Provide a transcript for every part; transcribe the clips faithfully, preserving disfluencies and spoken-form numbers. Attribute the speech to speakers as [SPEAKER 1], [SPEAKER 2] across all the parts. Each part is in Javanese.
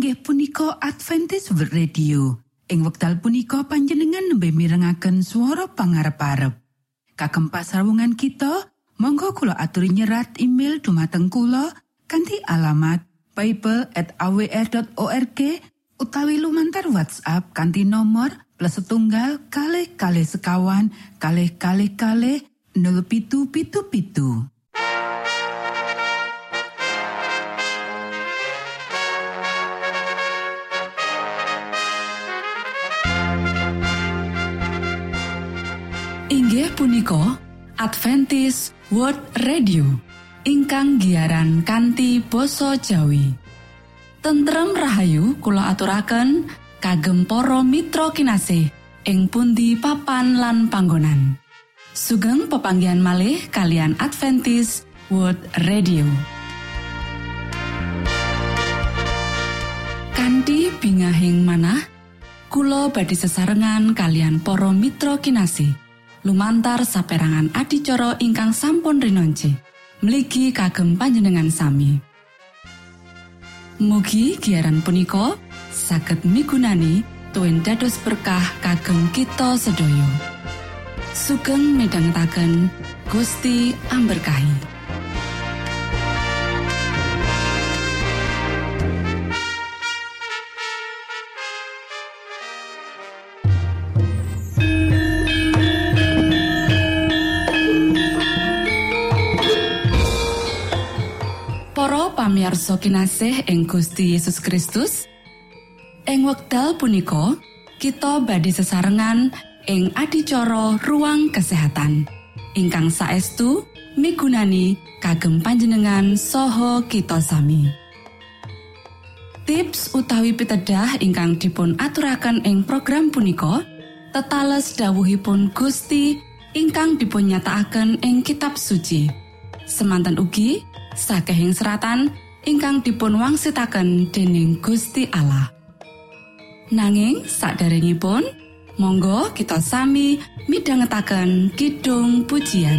[SPEAKER 1] inggih punika Adventist World Radio. Ing wekdal punika panjenengan nembe mirengaken swara pangarep-arep. Kagem pasrawungan kita, monggo kula aturi nyerat email dumateng kula kanthi alamat bible at a w r dot org utawi lumantar WhatsApp kanthi nomor plus setunggal kalih kalih sekawan kalih kalih kalih nol pitu pitu pitu. Inggih punika Adventist World Radio ingkang giaran kanthi basa Jawi. Tentrem rahayu kula aturaken kagem para mitra kinasih ing pundi papan lan panggonan. Sugeng pepanggihan malih kalian Adventist World Radio. Kanthi bingahing manah kula badhe sesarengan kalian para mitra kinasih lumantar saperangan adicara ingkang sampun rinonce mligi kagem panjenengan sami. Mugi giaran punika saged migunani tuwin dados berkah kagem kita sedaya. Sugeng midhangetaken Gusti amberkahi. Pamirsa kinasih ing Gusti Yesus Kristus, ing wekdal punika kita badhe sesarengan ing adicara ruang kesehatan ingkang saestu migunani kagem panjenengan saha kita sami. Tips utawi pitedah ingkang dipun aturaken ing program punika tetales dawuhipun Gusti ingkang dipun nyatakaken ing kitab suci. Semanten ugi sakehing seratan ingkang dipun wangsitaken dening Gusti Allah. Nanging saderengipun, monggo kita sami midhangetaken kidung pujian.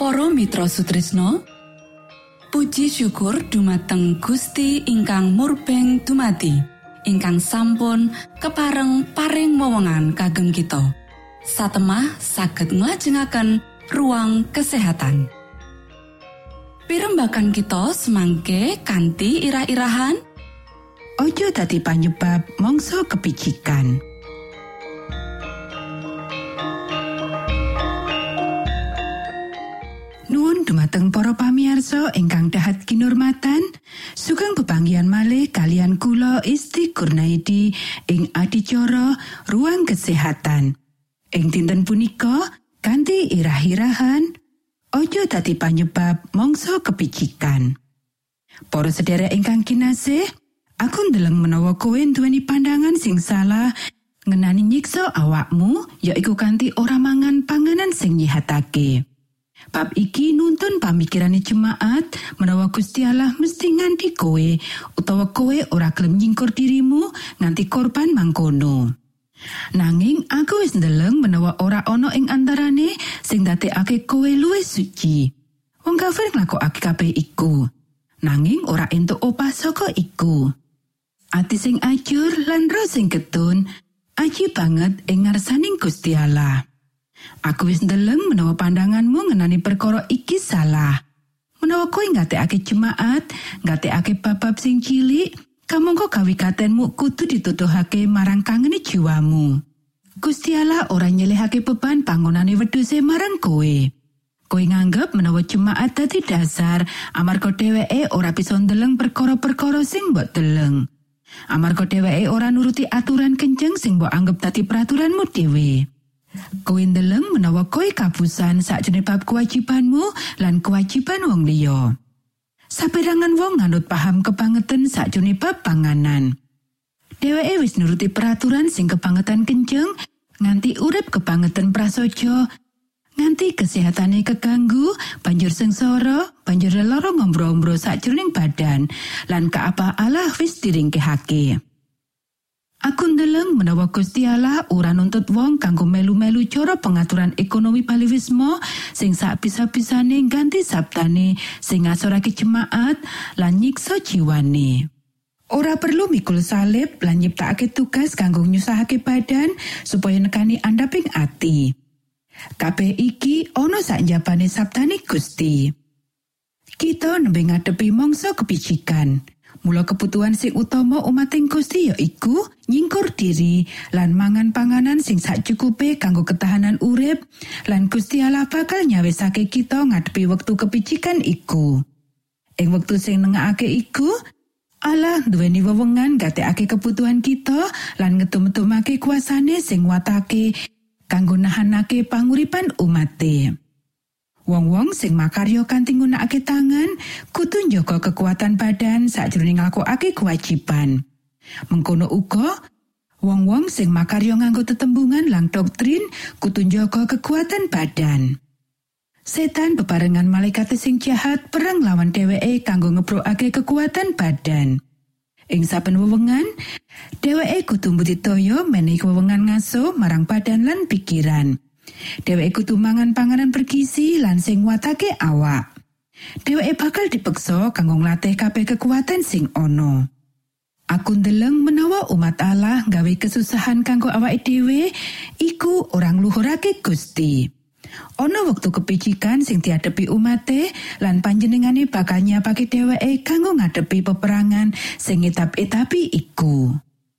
[SPEAKER 2] Para mitra sutrisno, puji syukur dumateng Gusti ingkang murbeng dumati, ingkang sampun kepareng paring wewenngan kagem kita. Satemah saged nglajengaken ruang kesehatan. Pirembagan kita semangke kanthi irah-irahan
[SPEAKER 1] ojo dadi panyebab mangsa kepicikan. Nuwun dumateng para pamirsa ingkang dahat kinurmatan, sugeng pepanggihan malih kalian kula Isti Kurnaidi ing adicara Ruang Kesehatan. Ing dinten punika kanthi irah-irahan ojo dadi panyebab mangsa kepicikan. Para sedherek ingkang kinasih, aku ndeleng menawa kowe duweni pandangan sing salah ngenani nyiksa awakmu, yaiku kanthi ora mangan panganan sing nyihatake. Bab iki nuntun pamikirane jemaat menawa Gusti Allah mesti nganti kowe utawa kowe ora gelem nyingkur dirimu nganti korban mangkono. Nanging aku wis ndeleng menawa ora ana ing antarane sing ndadekake kowe luwih suci. Wong kafir nglakokake kabeh iku, nanging ora entuk opah saka iku. Ati sing ajur lan roh sing ketun aji banget ing ngarsaning Gusti Allah. Aku wis ndeleng menawa pandanganmu ngenani perkara iki salah. Menawa kowe ngatekake jemaat, ngatekake bab-bab sing cilik, kamangka kawikatenmu kudu dituduhake marang kangeni jiwamu. Gusti Allah ora nyelehake beban pangonane wedhuse marang kowe. Kowe nganggep menawa jemaat dadi dasar amarga dheweke ora bisa ndeleng perkara-perkara sing mbok deleng. Amarga dheweke ora nuruti aturan kenceng sing mbok anggap dadi peraturanmu dhewe. Kowe ndeleng menawa kowe kapusan sakjane bab kewajibanmu lan kewajiban wong liya. Saperangan wong nganut paham kebangetan sakjane bab panganan. Dheweke wis nuruti peraturan sing kebangetan kenceng nganti urip kebangetan prasaja, nganti kesehatane keganggu, banjur sengsara, banjur lara ngombro-ombro sakjroning badan, lan kaapa Allah wis diringkehake. Aku ndeleng menawa Gusti Allah ora nuntut wong kanggo melu-melu cara pengaturan ekonomi baliwismo sing sak bisa-bisane ganti sabtane sing ngasorake jemaat lan nyiksa jiwane. Ora perlu mikul salib lan nyiptakake tugas kanggo nyusahake badan supaya nekani andhaping ati. Kabeh iki ana sak njabane sabtane Gusti. Kita nembe ngadepi mangsa kepicikan. Mula kebutuhan sing utama umating Gusti yaiku nyingkur diri lan mangan panganan sing sakcukupe kanggo ketahanan urip, lan Gusti Allah bakal nyawisake kita ngadepi wektu kepicikan iku. Ing wektu sing nengake iku, Allah duweni wewengan gatekake kebutuhan kita lan ngetum-tumake kuasane sing watake kanggo nahanake panguripan umate. Wong-wong sing makarya kanthi nggunakake tangan kudu njaga kekuatan badan sakjroning nglakokake kewajiban. Mengkono uga wong-wong sing makarya nganggo tetembungan lan doktrin kudu njaga kekuatan badan. Setan bebarengan malaikat sing jahat perang lawan dheweke kanggo ngebrokake kekuatan badan. Ing saben wewengan, dheweke kudu mbudidaya menehi wewengan ngaso marang badan lan pikiran. Dheweke kudu mangan panganan bergizi lan sing watake awak. Dheweke bakal dipeksa kanggo nglatih kabeh kekuatan sing ana. Aku ndeleng menawa umat Allah gawe kesusahan kanggo awake dhewe iku orang ngluhurake Gusti. Ana wektu kepicikan sing diadepi umate lan panjenengane bakal nyapake dheweke kanggo ngadepi peperangan sing etap-etapi iku.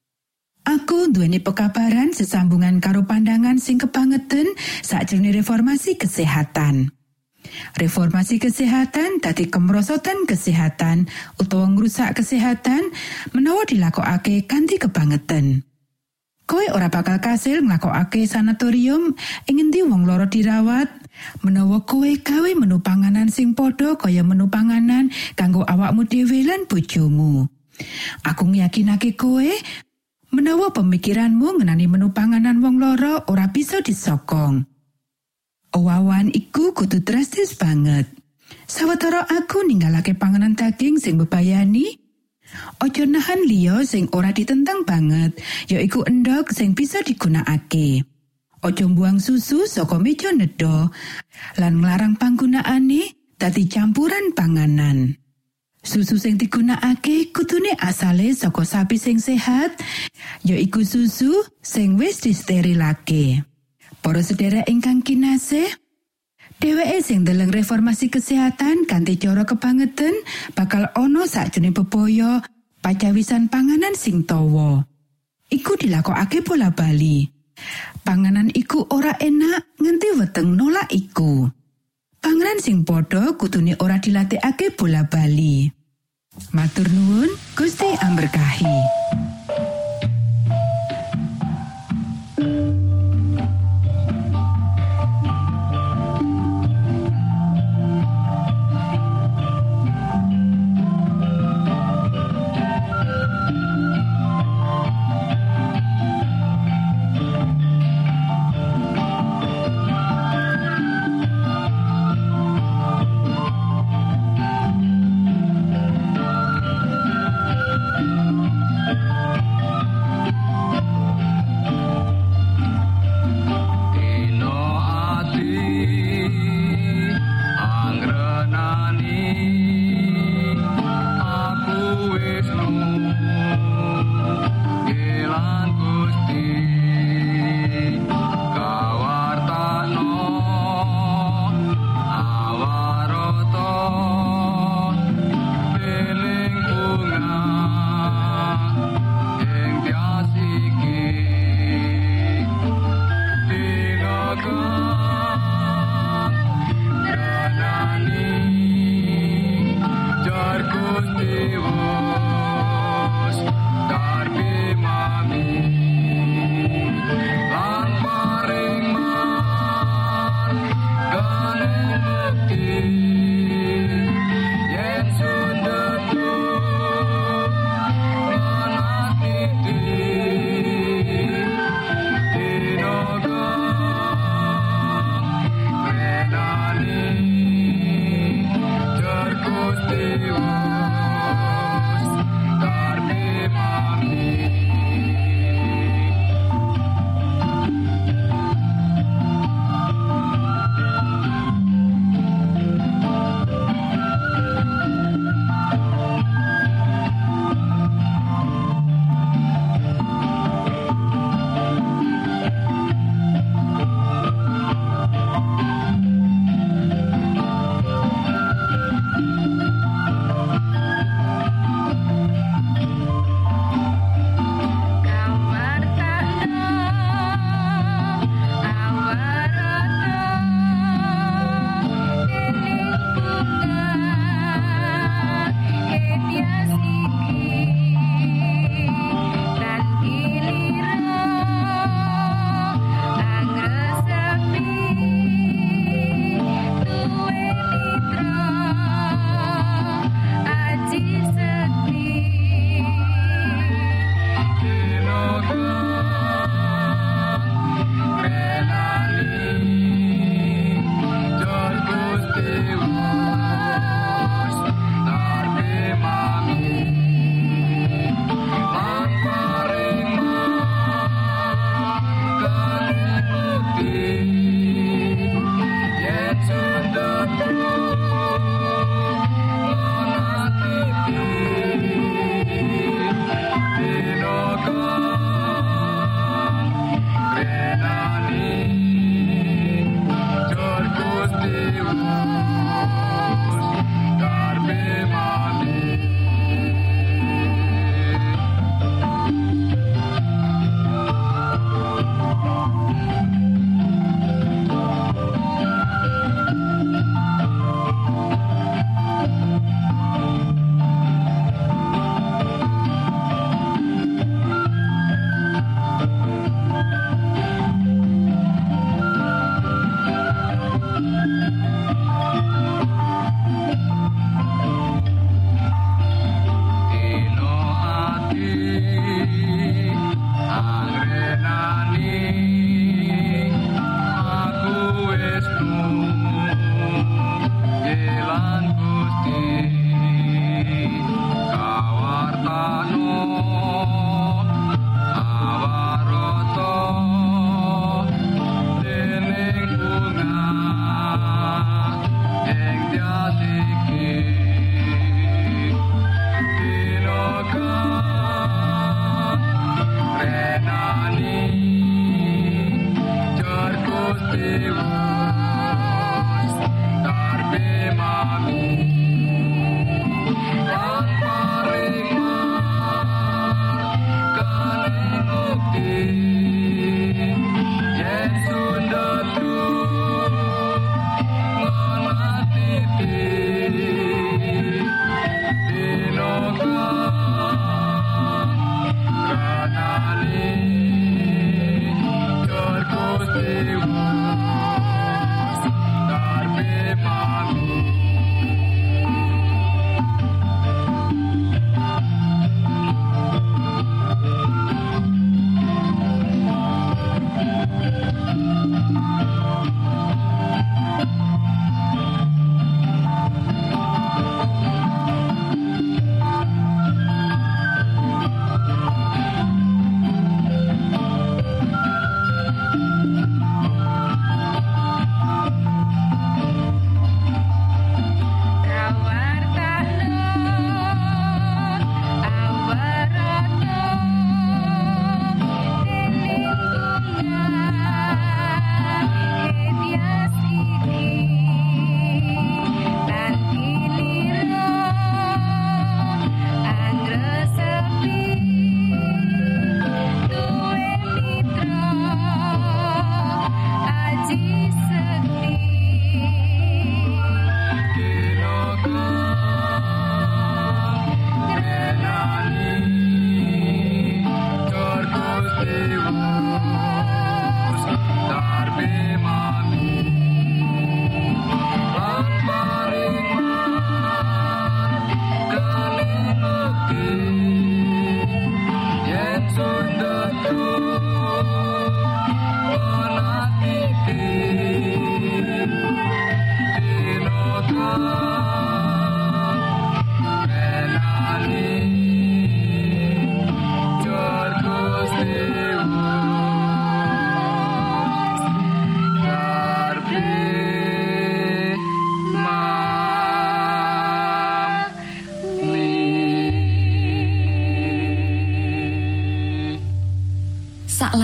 [SPEAKER 1] Aku duweni pekabaran sesambungan karo pandangan sing kebangetan sakjroning reformasi kesehatan. Reformasi kesehatan dadi kemrosotan kesehatan utawa ngrusak kesehatan menawa dilakokake kanthi kebangetan. Kowe ora bakal kasil nglakokake sanatorium ing endi wong lara dirawat menawa kowe gawe menu panganan sing padha kaya menu panganan kanggo awakmu dhewe lan bojomu. Aku ngyakinake kowe menawa pemikiranmu ngenani menu panganan wong loro ora bisa disokong. Owawan iku kudu drastis banget. Sawetara aku ninggalake panganan daging sing bebayani, ojo nahan liya sing ora ditentang banget, yaiku endhog sing bisa digunakake. Aja mbuang susu saka meja nedha lan nglarang panggunaane dadi campuran panganan. Susu sing digunakake kudune asale saka sapi sing sehat, yaiku susu sing wis disterilake. Para sedherek ingkang kinasih, dheweke sing ndeleng reformasi kesehatan kanthi cara kebangetan bakal ana sakjroning bebaya pacawisan panganan sing tawa. Iku dilakokake bola-bali. Panganan iku ora enak nganti weteng nolak iku. Panganan sing padha kudune ora dilatihake bola-bali. Matur nuwun, Gusti amberkahi.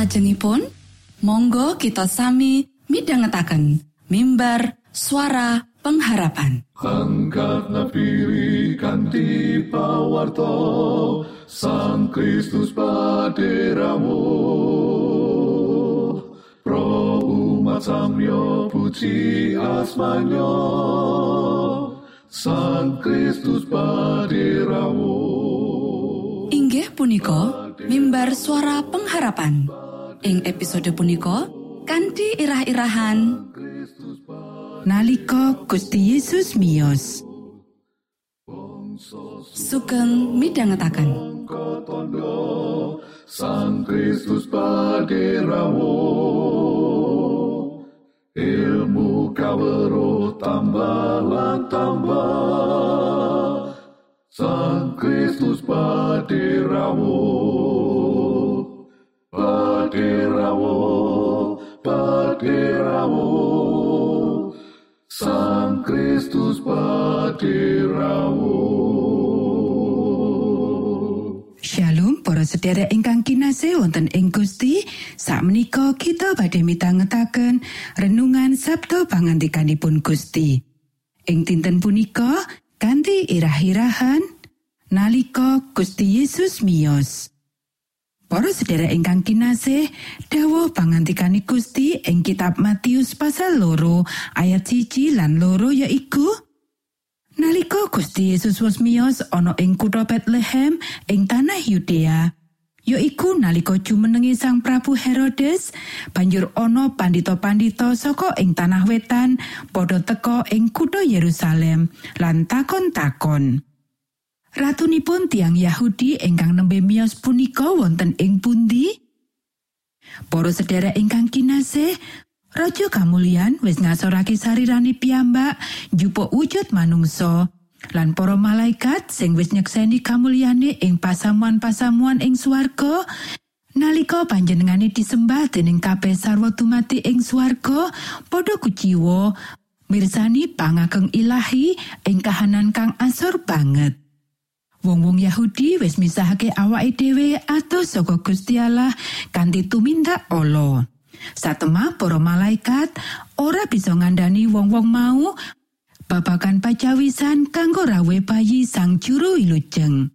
[SPEAKER 2] salajengipun monggo kita sami midhangetaken mimbar suara pengharapan.
[SPEAKER 3] Angkat nafiri kanthi pawarto Sang Kristus paderamu. Pro umat samyo puji asmanyo Sang Kristus paderamu.
[SPEAKER 2] Inggih punika mimbar suara pengharapan. Ing episode punika kanthi irah-irahan
[SPEAKER 1] Nalika Gusti Yesus miyos.
[SPEAKER 2] Sugeng midhangetaken.
[SPEAKER 3] Sang Kristus paderamu. Ilmu kawruh tambah lan tambah. Sang Kristus paderamu. Paderamu, paderamu. Sang Kristus paderamu.
[SPEAKER 1] Shalom para sedherek ingkang kinasih wonten ing Gusti. Sakmenika kita badhe mitangetaken renungan Sabda pangandikanipun Gusti. Ing dinten punika kanthi irah-irahan nalika Gusti Yesus miyos. Para sedherek ingkang kinasih, dawuh pangandikane Gusti ing kitab Matius pasal loro ayat siji lan loro yaiku nalika Gusti Yesus wis miyos ana ing kutha Bethlehem ing tanah Yudea, yaiku nalika jumenengi Sang Prabu Herodes, banjur ana pandhita-pandhita saka ing tanah wetan padha teka ing kutha Yerusalem lan takon-takon. Ratunipun tiang Yahudi ingkang nembe miyos punika wonten ing pundi? Para sedherek ingkang kinasih, Raja Kamulyan wis ngasorake sarirane piyambak njupuk wujud manungsa lan para malaikat sing wis nyekseni kamulyane ing pasamuan-pasamuan ing swarga nalika panjenengane disembah dening kabeh sarwa dumati ing swarga padha kuciwa mirsani pangageng ilahi ing kahanan kang asor banget. Wong-wong Yahudi wis misahake awake dhewe atus saka Gusti Allah kanthi tumindak ala. Satemah para malaikat ora bisa ngandhani wong-wong mau babagan pacawisan kanggo rawuh bayi sang juru wilujeng.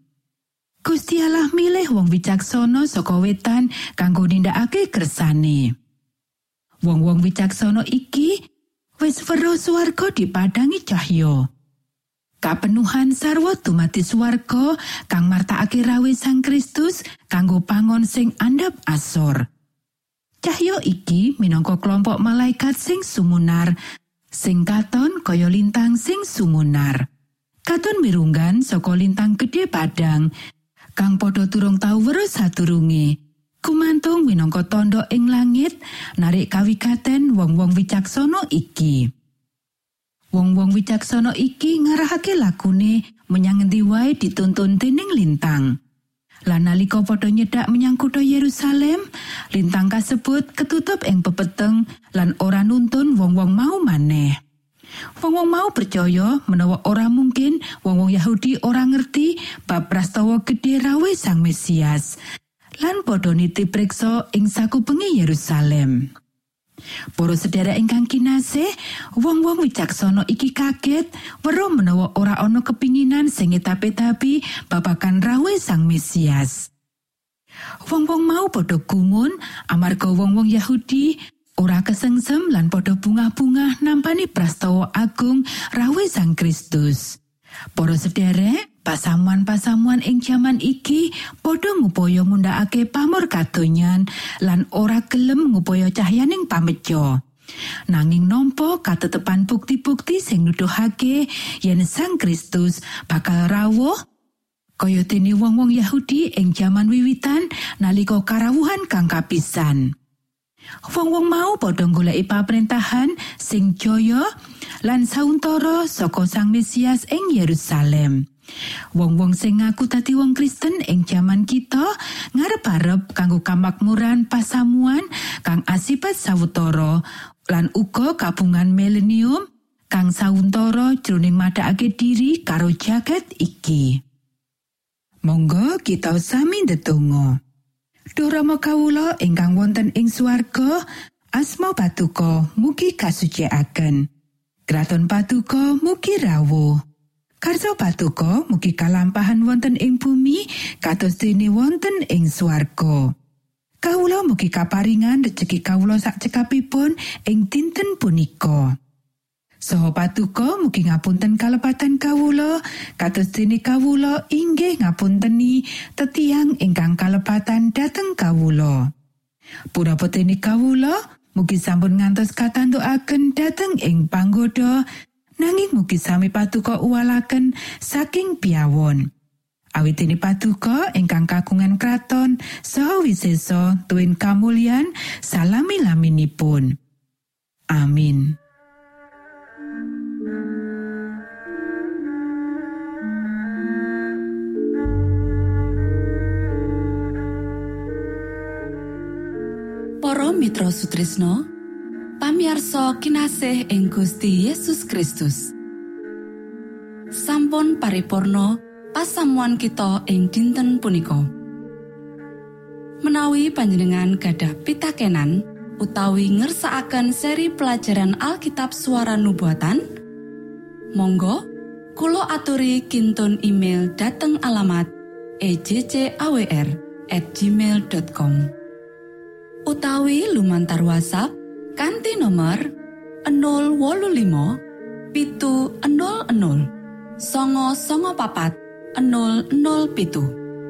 [SPEAKER 1] Gusti Allah milih wong wicaksana saka wetan kanggo nindakake kersane. Wong-wong wicaksana iki wis weruh swarga dipadangi cahya. Kapenuhan sarwa dumati swarga kang martakake rawuh Sang Kristus kanggo pangon sing andhap asor. Cahya iki minangka kelompok malaikat sing sumunar, sing katon kaya lintang sing sumunar. Katon mirunggan saka lintang gedhe padang, kang padha durung tau weruh sadurunge. Kumantung minangka tandha ing langit, narik kawigaten wong-wong wicaksana iki. Wong-wong wicaksana iki ngarahake lakune menyang endi wae dituntun dening lintang. Lan nalika padha nyedak menyang kutha Yerusalem, lintang kasebut ketutup ing pepeteng lan ora nuntun wong-wong mau maneh. Wong-wong mau percaya menawa ora mungkin wong-wong Yahudi ora ngerti bab prastawa gedhe rawuh Sang Mesias. Lan padha niti priksa ing sakubenge Yerusalem. Para sedherek ingkang kinasih, wong-wong wicaksana iki kaget weruh menawa ora ana kepinginan sing etapi-etapi babagan rawuh Sang Mesias. Wong-wong mau padha gumun amarga wong-wong Yahudi ora kesengsem lan padha bungah-bungah nampani prastawa agung rawuh Sang Kristus. Para sedherek, pasamuan-pasamuan ing jaman iki padha ngupaya ngundhakake pamor kadonyan lan ora gelem ngupaya cahyaning pameja. Nanging nampa katetepan bukti-bukti sing nuduhake yen Sang Kristus bakal rawuh kaya dene wong-wong Yahudi ing jaman wiwitan nalika karawuhan kang kapisan. Wong-wong mau padha goleki pamrentahan sing jaya lan sauntara saka Sang Mesias ing Yerusalem. Wong-wong sing ngaku dadi wong Kristen ing jaman kita ngarep-arep kanggo kamakmuran pasamuan kang asipat sawetara lan uga kabungan milenium kang sauntara jroning madhakake diri karo jagat iki. Monggo kita sami ndedonga. Duh Rama kawula ingkang wonten ing swarga, asma Patuko mugi kasucikaken. Kraton Patuko mugi rawuh. Karso Patuko mugi kalampahan wonten ing bumi kados dene wonten ing swarga. Kawula mugi kaparingan rejeki kawula sak cekapipun ing dinten punika. Saha Patuko mugi ngapunten kalepatan kawula kados dene kawula inggih ngapunteni tetiang ingkang kalepatan dhateng kawula. Punapa dene kawula mugi sampun ngantos katantukaken dhateng ing panggoda, nanging mugi sami Patuko uwalaken saking piyawon. Awit dene Patuko ingkang kagungan kraton saha wisesa tuwin kamulyan salami-laminipun. Amin.
[SPEAKER 2] Para mitra Sutrisno, pamiarsa kinasih ing Gusti Yesus Kristus. Sampun paripurna pasamuan kita ing dinten punika. Menawi panjenengan gadah pitakenan utawi ngersakaken seri pelajaran Alkitab Suara Nubuatan, monggo kula aturi kintun email dhateng alamat e j c a w r at gmail dot com. Utawi lumantar WhatsApp kanthi nomor nol wolu limo pitu nol nol songo songo papat nol nol pitu.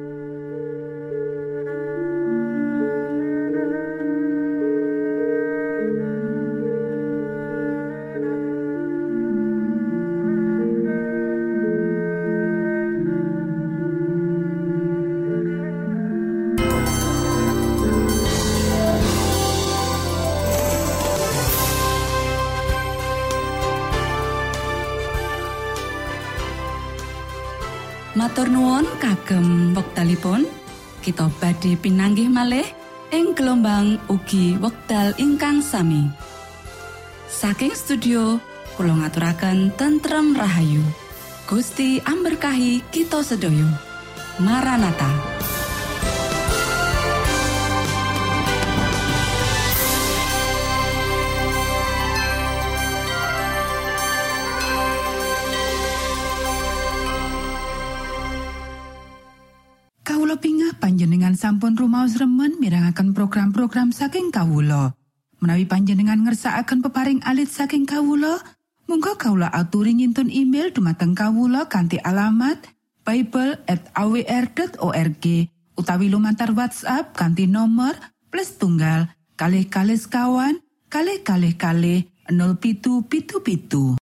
[SPEAKER 2] Matur nuwun kagem wektalipun kita badhe pinanggih malih ing gelombang ugi wekdal ingkang sami. Saking studio kula ngaturaken tentrem rahayu. Gusti amberkahi kita sedaya. Maranatha.
[SPEAKER 1] Panjenengan sampun rumaos remen mirengaken program-program saking kawula. Menawi panjenengan ngersakaken peparing alit saking kawula, monggo kawula aturi ngintun email dumateng kawula kanthi alamat bible at a w r dot org utawi lumantar WhatsApp kanthi nomor plus tunggal kalih kalih sekawan kalih kalih kalih nol pitu pitu pitu.